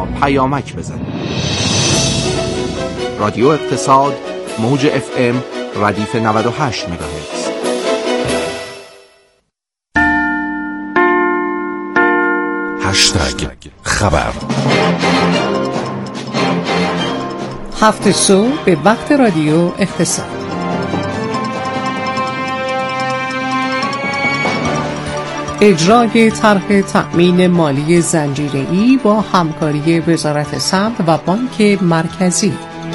پیامک بزنید. رادیو اقتصاد، موج FM، ردیف 98 مگاهرتز. هشتگ خبر. هفت صبح به وقت رادیو اقتصاد. اجرای طرح تأمین مالی زنجیره‌ای با همکاری وزارت سمت و بانک مرکزی.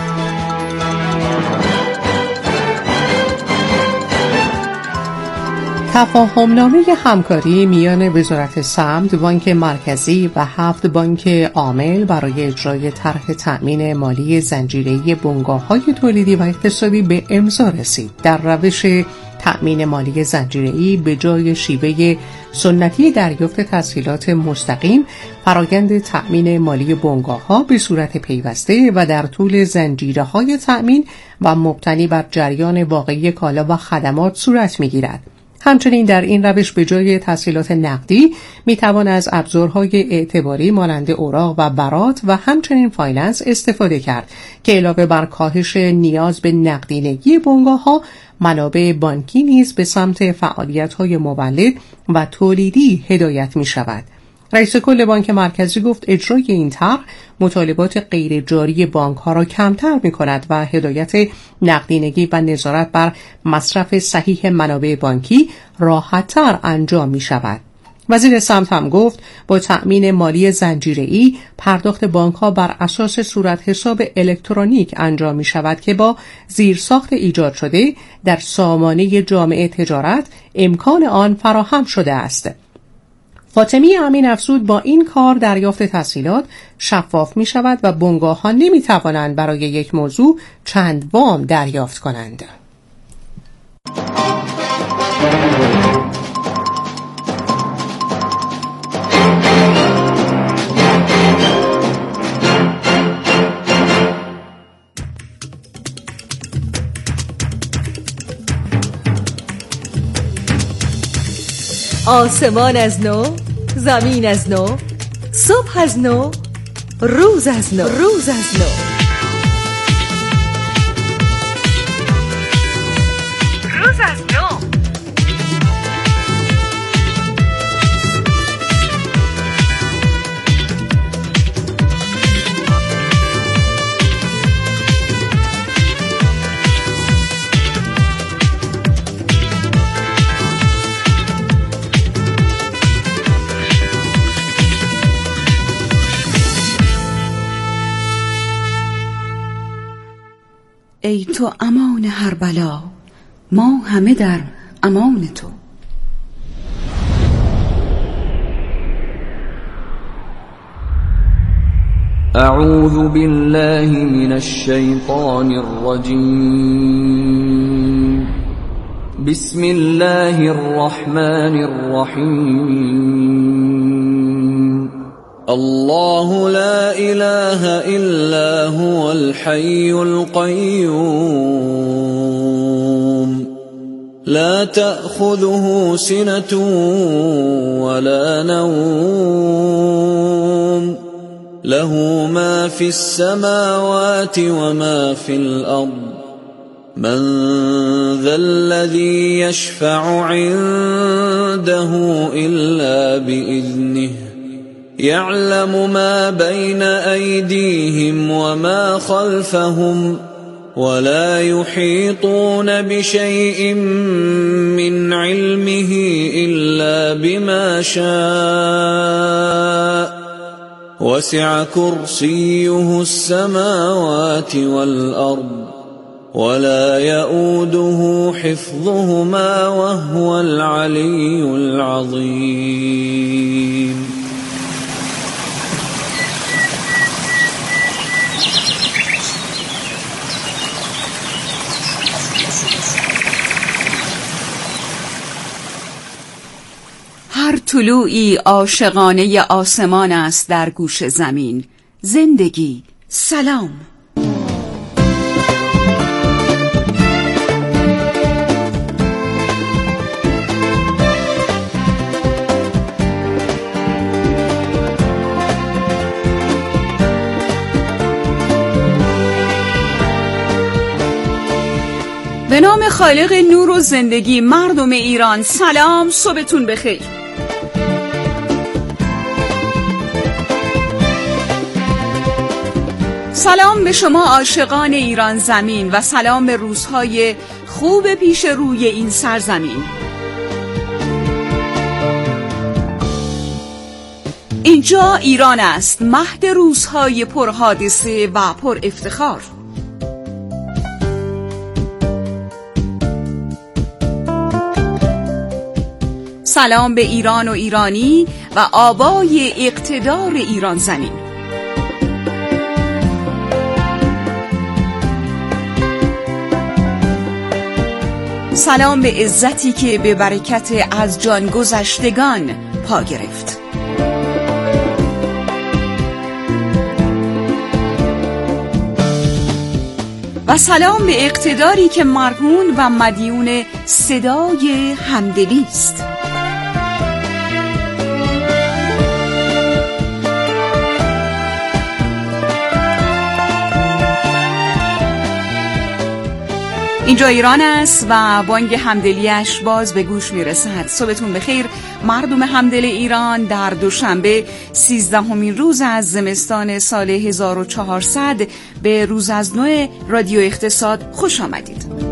تفاهم‌نامه همکاری میان وزارت سمت، بانک مرکزی و 7 بانک عامل برای اجرای طرح تأمین مالی زنجیره‌ای بنگاه‌های تولیدی و اقتصادی به امضا رسید. در روش تأمین مالی زنجیره‌ای به جای شیوه سنتی دریافت تسهیلات مستقیم، فرآیند تأمین مالی بنگاه‌ها به صورت پیوسته و در طول زنجیره‌های تأمین و مبتنی بر جریان واقعی کالا و خدمات صورت می‌گیرد. همچنین در این روش به جای تسهیلات نقدی میتوان از ابزارهای اعتباری مانند اوراق و برات و همچنین فایننس استفاده کرد که علاوه بر کاهش نیاز به نقدینگی بنگاه‌ها، منابع بانکی نیز به سمت فعالیت‌های مولد و تولیدی هدایت می‌شود. رئیس کل بانک مرکزی گفت اجرای این طرح مطالبات غیر جاری بانک‌ها را کمتر می‌کند و هدایت نقدینگی و نظارت بر مصرف صحیح منابع بانکی راحت‌تر انجام می‌شود. وزیر سمت هم گفت با تأمین مالی زنجیره‌ای پرداخت بانک‌ها بر اساس صورت حساب الکترونیک انجام می‌شود که با زیرساخت ایجاد شده در سامانه جامعه تجارت امکان آن فراهم شده است. فاطمی امین افزود با این کار دریافت تسهیلات شفاف می شود و بنگاه‌ها نمی توانند برای یک موضوع چند وام دریافت کنند. آسمان از نو، زمین از نو، صبح از نو، روز از نو، روز از نو، روز از نو. ای تو امان هر بلا، ما همه در امان تو. اعوذ بالله من الشیطان الرجیم. بسم الله الرحمن الرحیم. الله لا اله الا هو الحي القيوم لا تأخذه سنة ولا نوم له ما في السماوات وما في الأرض من ذا الذي يشفع عنده إلا بإذنه يعلم ما بين أيديهم وما خلفهم ولا يحيطون بشيء من علمه إلا بما شاء وسع كرسيه السماوات والأرض ولا يؤوده حفظهما وهو العلي العظيم. هر طلوعی عاشقانه آسمان است در گوش زمین. زندگی سلام. به نام خالق نور و زندگی، مردم ایران سلام، صبحتون بخیر. سلام به شما عاشقان ایران زمین و سلام به روزهای خوب پیش روی این سرزمین. اینجا ایران است، مهد روزهای پرحادثه و پر افتخار. سلام به ایران و ایرانی و آبای اقتدار ایران زمین. سلام به عزتی که به برکت از جان گذشتگان پا گرفت. و سلام به اقتداری که مرهون و مدیون صدای همدلی است. اینجا ایران است و بانگ همدلیش باز به گوش میرسد. صبحتون بخیر مردم همدل ایران. در دوشنبه 13مین روز از زمستان سال 1400 به روز از نو رادیو اقتصاد خوش آمدید.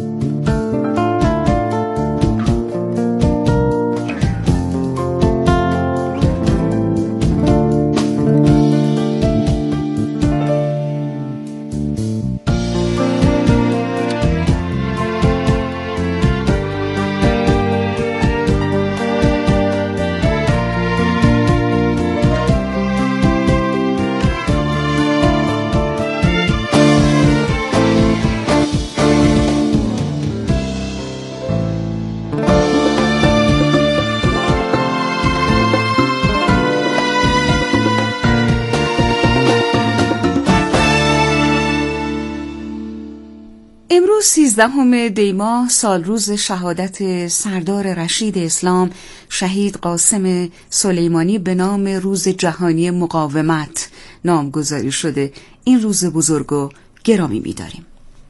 امروز 13 دی ماه سال روز شهادت سردار رشید اسلام شهید قاسم سلیمانی به نام روز جهانی مقاومت نامگذاری شده. این روز بزرگ و گرامی می‌داریم.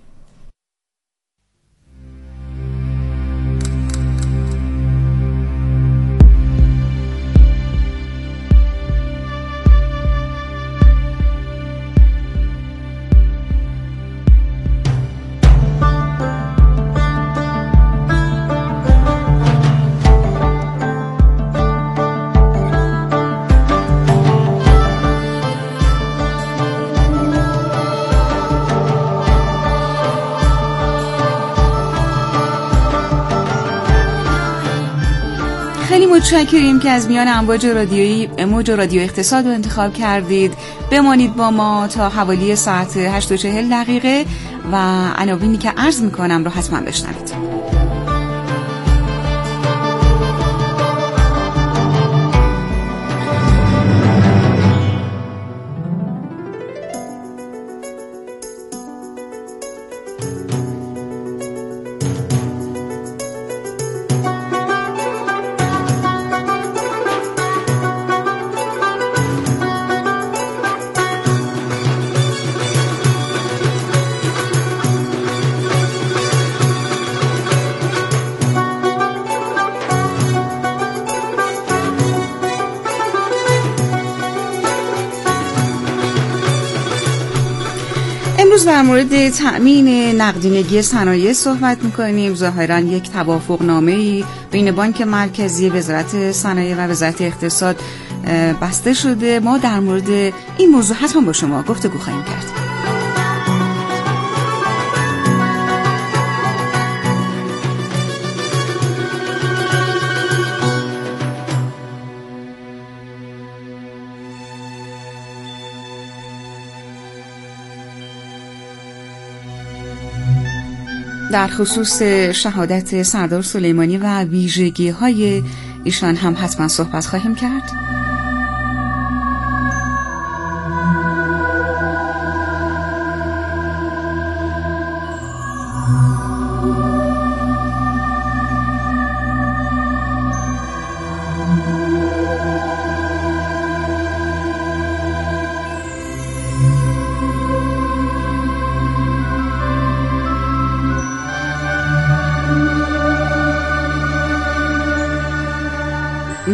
خیلی متشکریم که از میان امواج رادیو اقتصاد رو انتخاب کردید. بمانید با ما تا حوالی ساعت 8:40 و عناوینی که عرض میکنم رو حتما بشنوید. امروز در مورد تأمین نقدینگی صنایع صحبت می‌کنیم. ظاهراً یک توافقنامه‌ای بین بانک مرکزی، وزارت صنایع و وزارت اقتصاد بسته شده. ما در مورد این موضوع حتما با شما گفتگو خواهیم کرد. در خصوص شهادت سردار سلیمانی و ویژگی‌های ایشان هم حتما صحبت خواهیم کرد.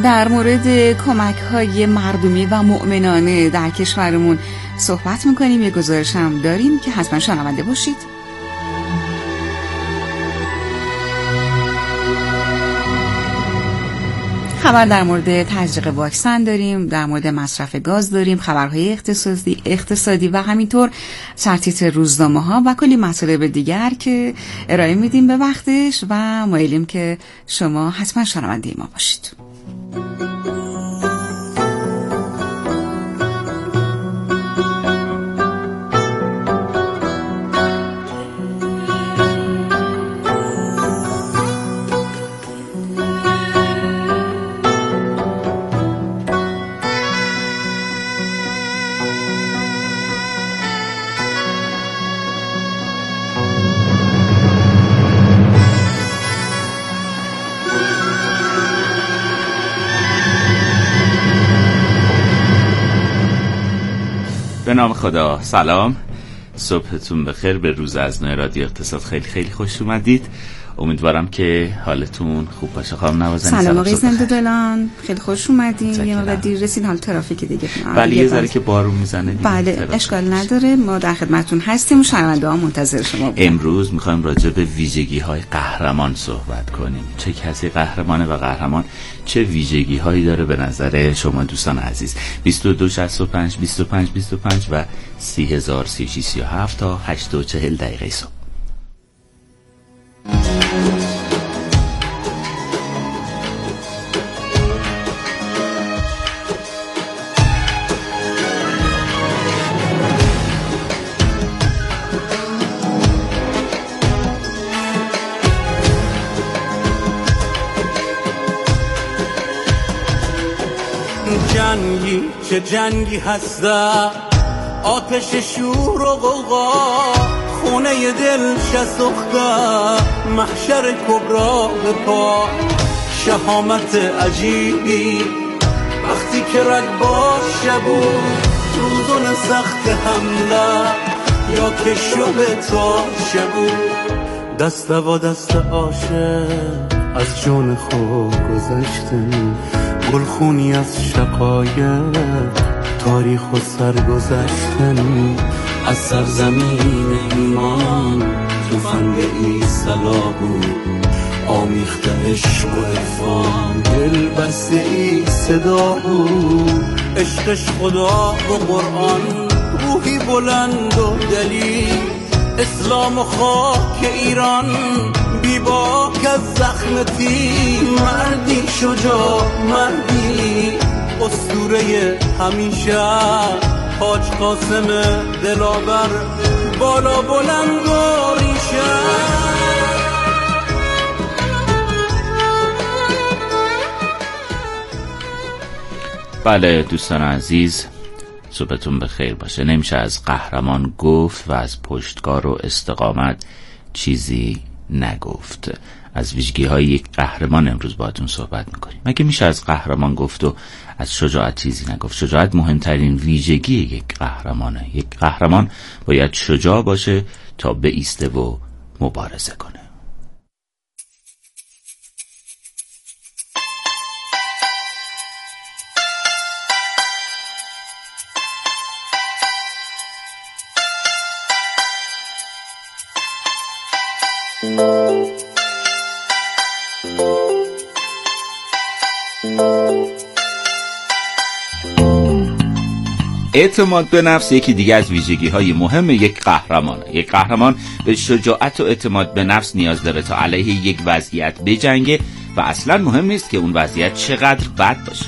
در مورد کمک‌های مردمی و مؤمنانه در کشورمون صحبت می‌کنیم. یه گزارش هم داریم که حتما شنونده باشید. خبر در مورد تزریق واکسن داریم، در مورد مصرف گاز داریم، خبرهای اقتصادی و همینطور سرتیتر روزنامه‌ها و کلی مطالب دیگر که ارائه میدیم به وقتش و مایلیم که شما حتما شنونده ما باشید. به نام خدا. سلام، صبحتون بخیر. به روز از نو رادیو اقتصاد خیلی خیلی خوش اومدید. امیدوارم که حالتون خوب باشه. خانم نوازنی سلام آقای زنده دلان، خیلی خوش اومدین. یه مقدار دیر رسید، حال ترافیک دیگه ولی یه ذره که بارون میزنه دیگه. بله اشکال نداره، ما در خدمتتون هستیم و شنونده‌ها منتظر شما بودن. امروز میخوایم راجع به ویژگی‌های قهرمان صحبت کنیم. چه کسی قهرمانه و قهرمان چه ویژگی‌هایی داره به نظر شما دوستان عزیز؟ 2265 25 25 و 303637 تا 8:40 دقیقه صبح. جنگی چه جنگی هستم، آتش شور و غوغا، خونه دل شسوخته، محشر کبرا به پا، شهامت عجیبی وقتی که رگبار شبو، روزون سخت حمله یا که شب تا شبو، دست و دست عاشق از جان خود گذشتن، گلخونی از شقایق، تاریخ و سرگذشتن، از سرزمین ایمان توفنگ ایسلا بود، آمیخته عشق و عرفان، دل بسته ای صدا بود، عشقش خدا و قرآن، روحی بلند و دلیل، اسلام و خاک ایران، بی باک از زخم تیر، مردی شجاع، مردی اسطوره همیشه، حاج قاسم دلاور، بالا بلند و ریشه. بله دوستان عزیز، صبحتون بخیر باشه. نمیشه از قهرمان گفت و از پشتکار و استقامت چیزی نگفت. از ویژگی‌های یک قهرمان امروز باهاتون صحبت می‌کنیم. مگه میشه از قهرمان گفت و از شجاعت چیزی نگفت؟ شجاعت مهمترین ویژگی یک قهرمانه. یک قهرمان باید شجاع باشه تا بایسته و مبارزه کنه. اعتماد به نفس یکی دیگه از ویژگی‌های مهم یک قهرمانه. یک قهرمان به شجاعت و اعتماد به نفس نیاز داره تا علیه یک وضعیت بجنگه و اصلا مهم نیست که اون وضعیت چقدر بد باشه.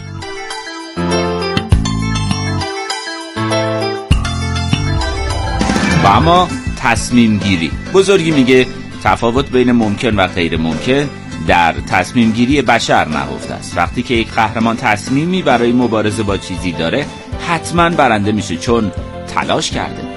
و اما تصمیم گیری. بزرگی میگه تفاوت بین ممکن و غیر ممکن در تصمیم گیری بشر نهفته است. وقتی که یک قهرمان تصمیمی برای مبارزه با چیزی داره، حتما برنده میشه چون تلاش کرده.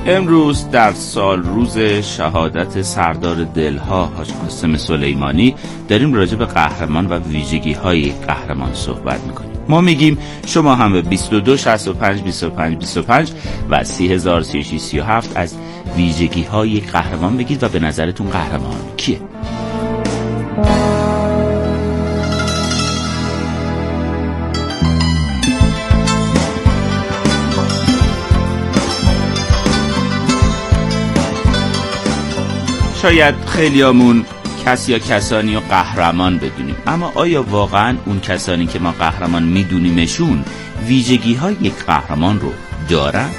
امروز در سال روز شهادت سردار دلها حاج قاسم سلیمانی داریم راجع به قهرمان و ویژگی های قهرمان صحبت میکنیم. ما میگیم شما هم به 22 65 25 25 و 30 36 37 از ویژگی های قهرمان بگید و به نظرتون قهرمان کیه؟ شاید خیلیامون کسی یا کسانی رو قهرمان بدونیم، اما آیا واقعا اون کسانی که ما قهرمان میدونیمشون ویژگی های یک قهرمان رو دارن؟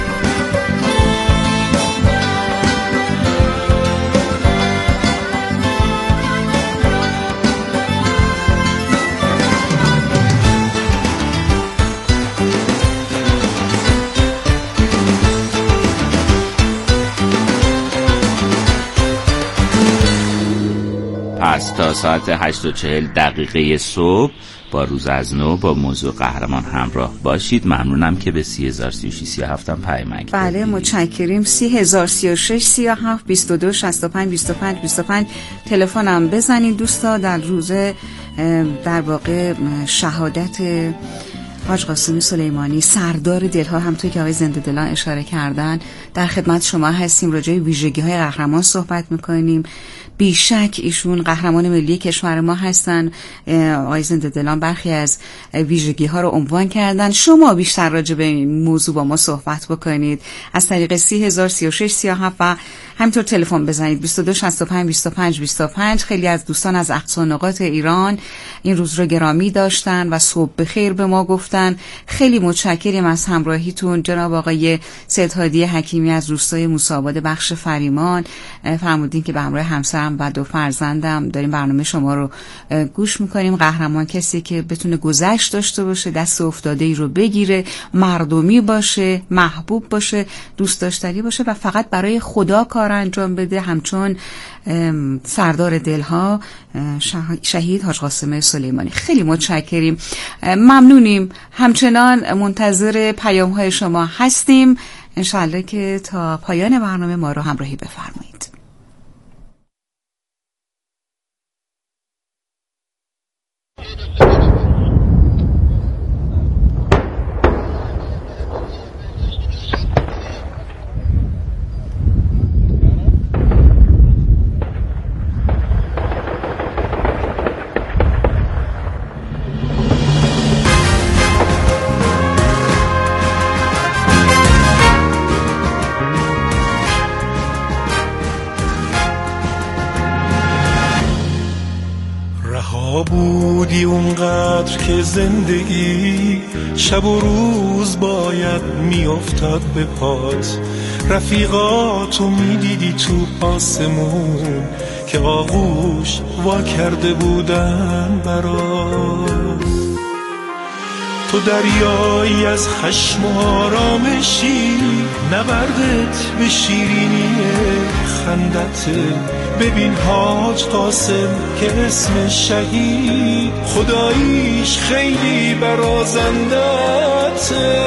پس تا ساعت 8:40 صبح با روز از نو با موضوع قهرمان همراه باشید. ممنونم که به 303637 هم پیامک. بله متشکریم. 3036 37 22 65 25 25 تلفنم بزنید دوستا. در روز در واقع شهادت حاج قاسم سلیمانی سردار دلها، همونطور که آقای زنده دلان اشاره کردن، در خدمت شما هستیم. راجع به ویژگی‌های قهرمان صحبت می‌کنیم. بیشک ایشون قهرمان ملی کشور ما هستن. آقای زنده دلان برخی از ویژگی‌ها رو عنوان کردن. شما بیشتر راجع به این موضوع با ما صحبت بکنید از طریق 3036 37 و همینطور تلفن بزنید 22 65 25 25. خیلی از دوستان از اقصا نقاط ایران این روز رو گرامی داشتن و صبح بخیر به ما گفتن. خیلی متشکریم از همراهیتون. جناب آقای سید هادی حکیمی از روستای موسی‌آباد بخش فریمان فرمودین که به همراه همسرم و 2 فرزندم داریم برنامه شما رو گوش میکنیم. قهرمان کسی که بتونه گذشت داشته باشه، دست افتاده‌ای رو بگیره، مردمی باشه، محبوب باشه، دوست داشتنی باشه و فقط برای خدا کار انجام بده، همچون سردار دلها شهید حاج قاسم سلیمانی. خیلی متشکریم، ممنونیم. همچنان منتظر پیام‌های شما هستیم. انشالله که تا پایان برنامه ما رو همراهی بفرمایید. بودی اونقدر که زندگی شب و روز باید میافتاد به پات، رفیقاتو میدیدی تو آسمون که آغوش وا کرده بودن برات. تو دریایی از خشم و آرامشی، نبردت به شیرینی خندته. ببین حاج قاسم که اسم شهید خداییش خیلی برازندته.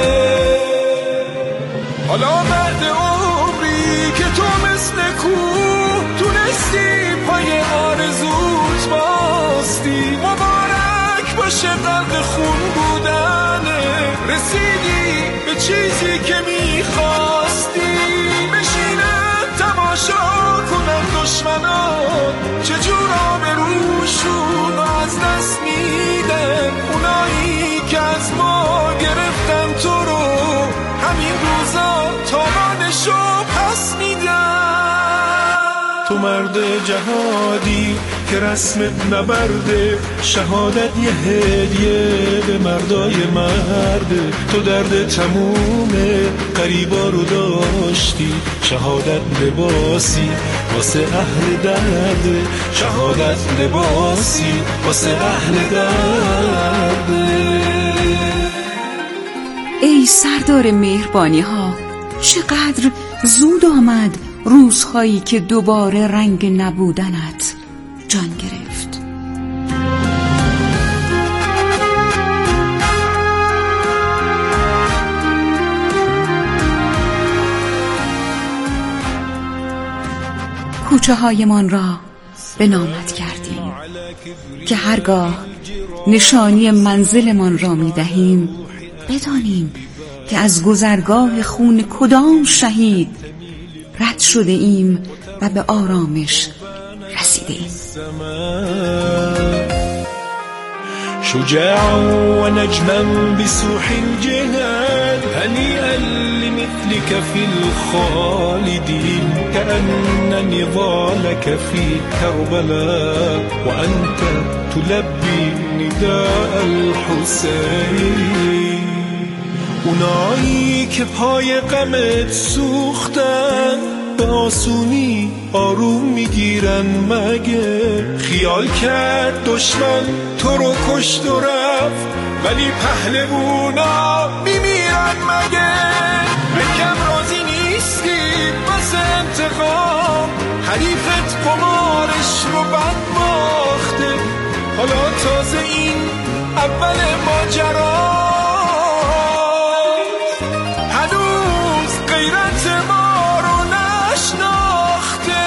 حالا بعد عمری که تو مثل کوه تونستی پای آرزوت باستی، مبارک باشه غرق خون بودنه، رسیدی به چیزی که میخواستی. بشینن تماشا کنن دشمنان چجور آبروشون از دست میدن، اونایی که از ما گرفتن تو رو همین روزا تاوانشو پس میدن. تو مرد جهادی که رسمت نبرده، شهادت یه هدیه به مردای مرده. تو درد تمومه قریبا رو داشتی، شهادت لباسی واسه اهل درده، شهادت لباسی واسه اهل درده. ای سردار مهربانی ها، چقدر زود آمد روزهایی که دوباره رنگ نبودنت جان گرفت. کوچه هایمان را به نامت کردیم که هرگاه نشانی منزلمان را می دهیم بدانیم که از گذرگاه خون کدام شهید رد شده ایم و به آرامش رسیده ایم. شجاعا ونجما بسوح الجهاد هنيئا لمثلك في الخالدين كأن نضالك في كربلاء وأنت تلبي نداء الحسين. اونایی که پای غمت سوختن به آسونی آروم میگیرن مگه؟ خیال کرد دشمن تو رو کشت و رفت ولی پهلوونا میمیرن مگه؟ بکم راضی نیستی بس انتقام حریفت قمارش رو بد باخته حالا تازه این اول ماجرا هنوز غیرت ما رو نشناخته.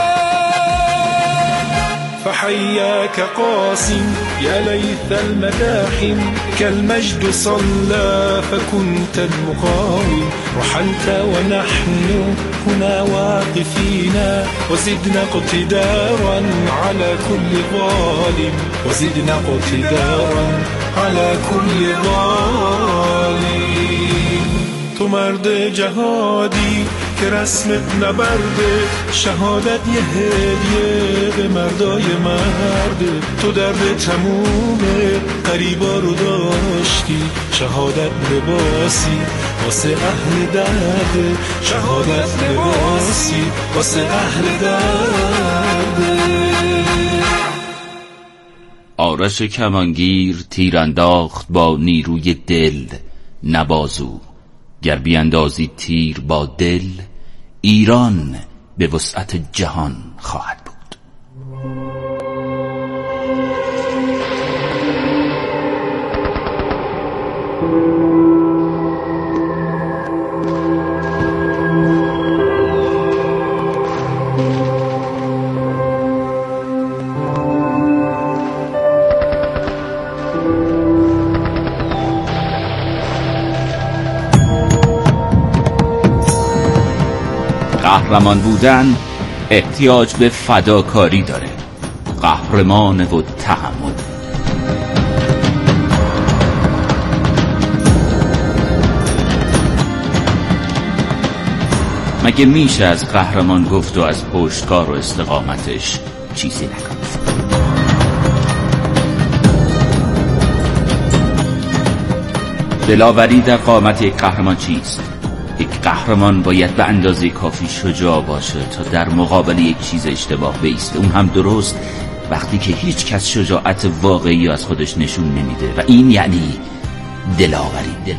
فحياك قاسم يا ليث المداحم كالمجد صلى فكنت المقاوم رحلت ونحن هنا واقفين وزدنا اقتدارا على كل ظالم وزدنا اقتدارا على كل ظالم. تو مرد جهادی که رسمت نبرده شهادت یه هدیه به مردای مرده. تو درد تمومه قریبا رو داشتی شهادت لباسی واسه اهل درده شهادت لباسی واسه اهل درده. آرش کمانگیر تیر انداخت با نیروی دل نبازو گر بیندازی تیر با دل ایران به وسعت جهان خواهد بود. قهرمان بودن احتیاج به فداکاری داره، قهرمان و تحمل. مگه میشه از قهرمان گفت و از پشتکار و استقامتش چیزی نگفت؟ دلاوری در قامت یک قهرمان چیست؟ یک قهرمان باید به اندازه کافی شجاع باشه تا در مقابل یک چیز اشتباه بایسته، اون هم درست وقتی که هیچ کس شجاعت واقعی از خودش نشون نمیده و این یعنی دلاوری.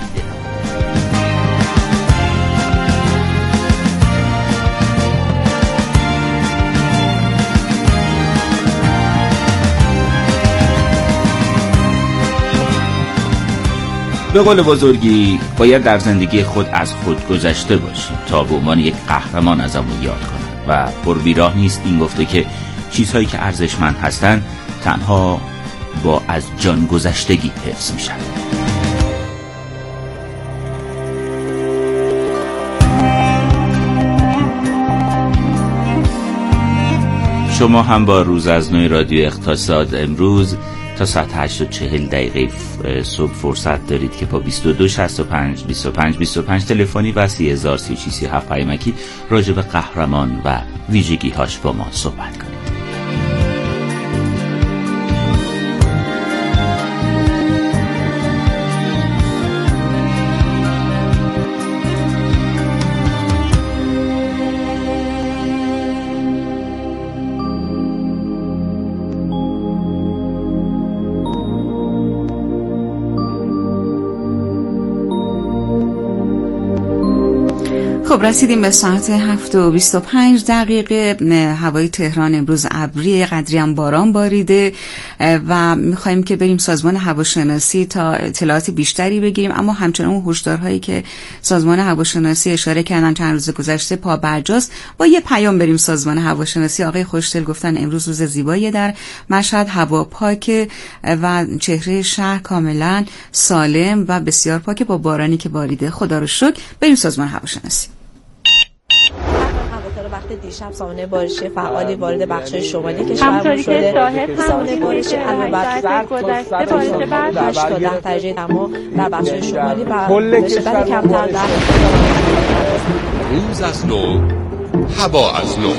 به قول بزرگی باید در زندگی خود از خود گذشته باشی تا به عنوان یک قهرمان ازمون یاد کنن و پربیراه نیست این گفته که چیزهایی که ارزشمند هستن تنها با از جان گذشتگی حفظ میشن. شما هم با روز از نو رادیو اقتصاد امروز تا ساعت 8:40 صبح فرصت دارید که با 22 65 25 25 تلفنی و 303637 پیامکی راجع به قهرمان و ویژگی هاش با ما صحبت کنید. خب رسیدیم به ساعت 7:25. هوای تهران امروز ابری، قدری هم باران باریده و میخوایم که بریم سازمان هواشناسی تا اطلاعات بیشتری بگیریم، اما همچنان هشدارهایی که سازمان هواشناسی اشاره کردن چند روز گذشته پا برجاست. با یه پیام بریم سازمان هواشناسی. آقای خوشدل گفتن امروز روز زیبایی در مشهد، هوا پاک و چهره شهر کاملا سالم و بسیار پاک با بارانی که باریده. خدا رو شکر. بریم سازمان هواشناسی. وقت دیشب سامانه بارشی فعالی وارد بخش‌های شمالی کشور شده. سامانه بارشی علاوه بر گذشته بارش برف 8 تا 10 درجه دما در بخش‌های شمالی و شدت کمتر در روز از نو، هوا از نو.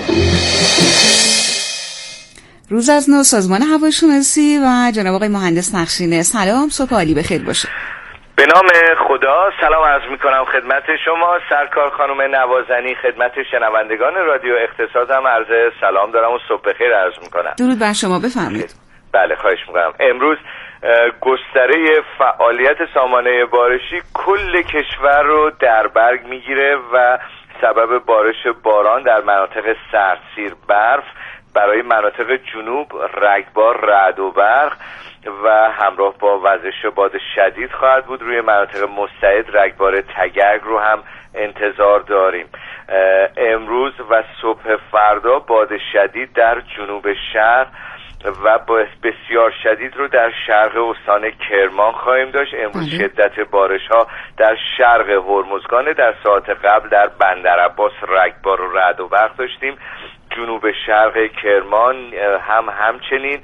روز از نو، سازمان هواشناسی و جناب آقای مهندس نقشینه. سلام، صبح عالی بخیر باشه. به نام خدا سلام عرض میکنم خدمت شما سرکار خانم نوازنی، خدمت شنوندگان رادیو اقتصاد هم عرض سلام دارم و صبح بخیر عرض میکنم. درود بر شما، بفرمایید. بله خواهش میکنم. امروز گستره فعالیت سامانه بارشی کل کشور رو در برگ میگیره و سبب بارش باران در مناطق سردسیر برف، برای مناطق جنوب رگبار رعد و برق و همراه با وزش باد شدید خواهد بود. روی مناطق مستعد رگبار تگرگ رو هم انتظار داریم. امروز و صبح فردا باد شدید در جنوب شهر و بسیار شدید رو در شرق استان کرمان خواهیم داشت. امروز شدت بارش ها در شرق هرمزگان، در ساعت قبل در بندرعباس رگبار و رعد و برق داشتیم. جنوب شرق کرمان همچنین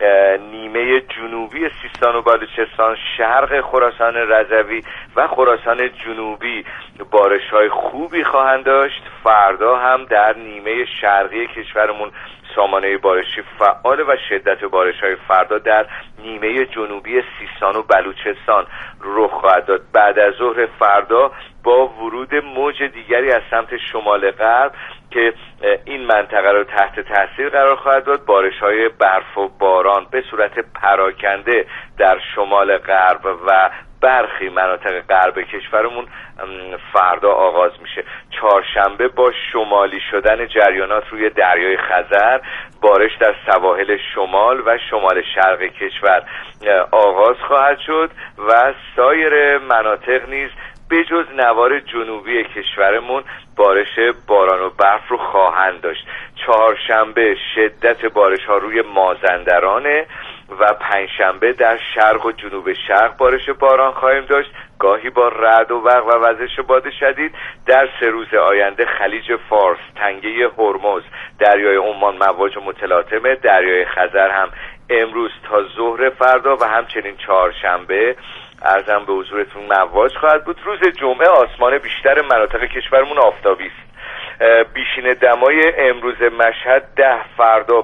نیمه جنوبی سیستان و بلوچستان، شرق خراسان رضوی و خراسان جنوبی بارش‌های خوبی خواهند داشت. فردا هم در نیمه شرقی کشورمون سامانه بارشی فعال و شدت بارش‌های فردا در نیمه جنوبی سیستان و بلوچستان رخ خواهد داد. بعد از ظهر فردا با ورود موج دیگری از سمت شمال غرب که این منطقه رو تحت تاثیر قرار خواهد داد، بارش‌های برف و باران به صورت پراکنده در شمال غرب و برخی مناطق غرب کشورمون فردا آغاز میشه. چهارشنبه با شمالی شدن جریانات روی دریای خزر، بارش در سواحل شمال و شمال شرق کشور آغاز خواهد شد و سایر مناطق نیز به جز نوار جنوبی کشورمون بارش باران و برف رو خواهند داشت. چهارشنبه شدت بارش ها روی مازندرانه و پنجشنبه در شرق و جنوب شرق بارش باران خواهیم داشت، گاهی با رعد و برق و وزش باد شدید. در 3 روز آینده خلیج فارس، تنگه هرمز، دریای عمان مواج متلاطمه، دریای خزر هم امروز تا ظهر فردا و همچنین چهارشنبه عرضم به حضورتون مواج خواهد بود. روز جمعه آسمان بیشتر مناطق کشورمون آفتابی است. بیشین دمای امروز مشهد 10، فردا 5،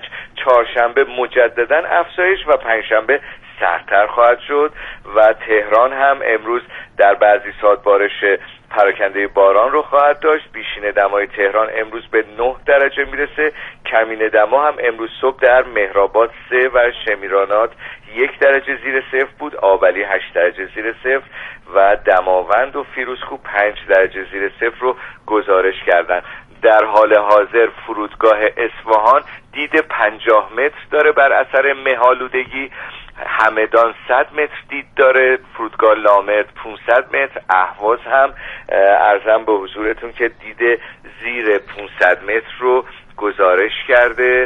چهارشنبه مجددا افزایش و پنجشنبه سردتر خواهد شد و تهران هم امروز در بعضی ساعات بارش پراکنده باران رو خواهد داشت. بیشین دمای تهران امروز به 9 درجه میرسه. کمین دما هم امروز صبح در مهرآباد 3 و شمیرانات 1 درجه زیر صفر بود، آبلی 8 درجه زیر صفر و دماوند و فیروزکوه 5 درجه زیر صفر رو گزارش کردن. در حال حاضر فرودگاه اصفهان دید 50 متر داره بر اثر مه‌آلودگی، همدان 100 متر دید داره، فرودگاه لامرد 500 متر، اهواز هم عرضم به حضورتون که دید زیر 500 متر رو گزارش کرده.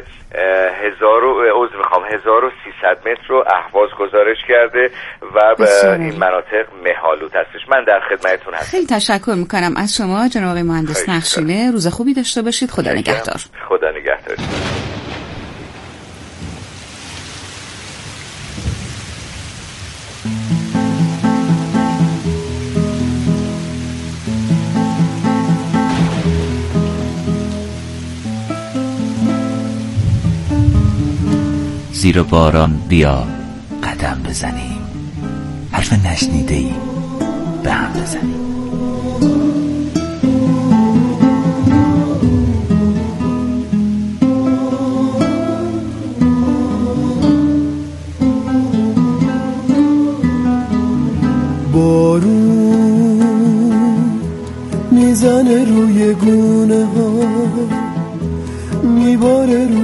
1300 متر رو اهواز گزارش کرده و این مناطق مه‌آلود هستش. من در خدمتتون هستم. خیلی تشکر میکنم از شما جناب آقای مهندس نقشینه. روز خوبی داشته باشید. خدا نگهدار. خدا نگهدار. زیر باران بیا قدم بزنیم، حرف نشنیده‌ای به هم بزنیم.